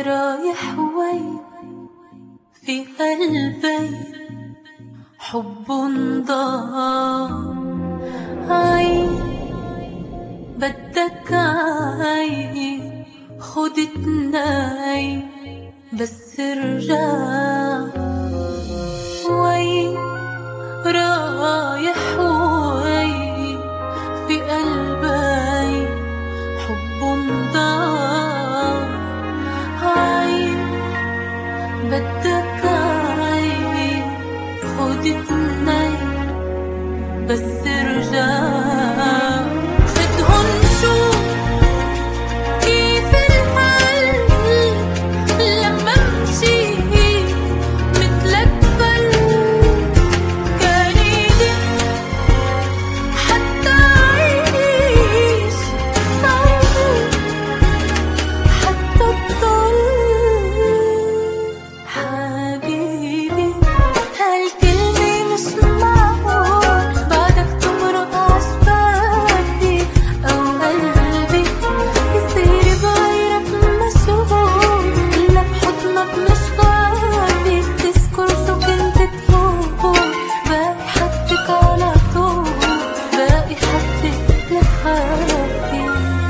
رايح وين في قلبي حب ضاع. عين بدك عين خدتني بس ارجع. وين رايح وين في قلبي حب ضاع. عين بدك عين خدتني بس ارجع. خدهن شوف كيف الحل لما امشي مثلك فل. كان يدق حتى اعيش صعب حتى الضل. حبيبي هالكلمة مش معقول بعدك تمرق عشفاتي أو قلبي يصير بغيرك مشغول. إلا بحضنك مش غادي تذكر شو كنت تقول. باقي حدك على طول باقي حدك لخافي.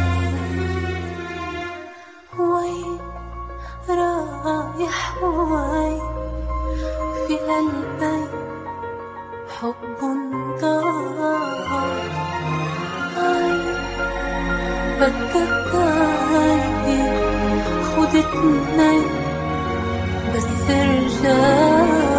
وين رايح وين في قلبي حب ضاع. عين بدك عين خدتني بس ارجع.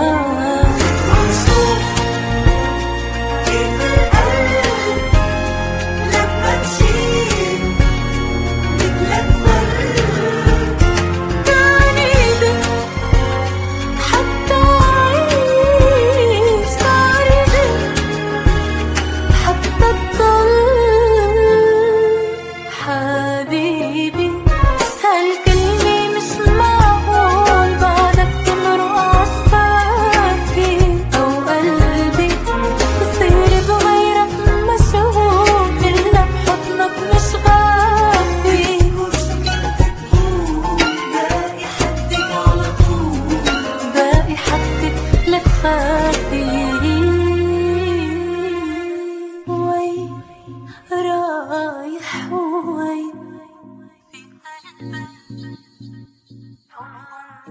كيف القلب لما تشيل مثلك فل. كان يدق حتى أعيش صار يدق حتى الضل. حبيبي هالكلمة مش معقول بعدك تمرق عصفافي أو قلبي يصير بغيرك مشغول. إلا بحضنك مش غافي باقي حدك على طول باقي حدك لك خافي. وين رايح وين في قلبي حب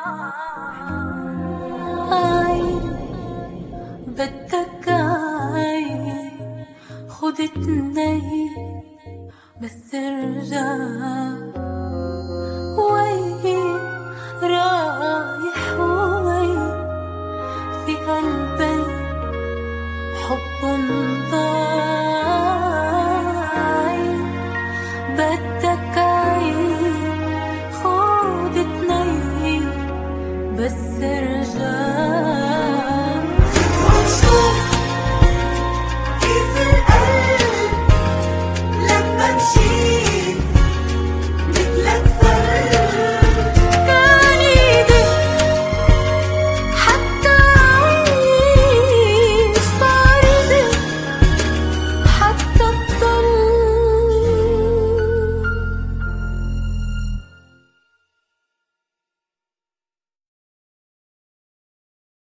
ضاع. عين بدك عين خدتني بس ارجع. وين رايح وين في قلبي حب ضاع. عين بدك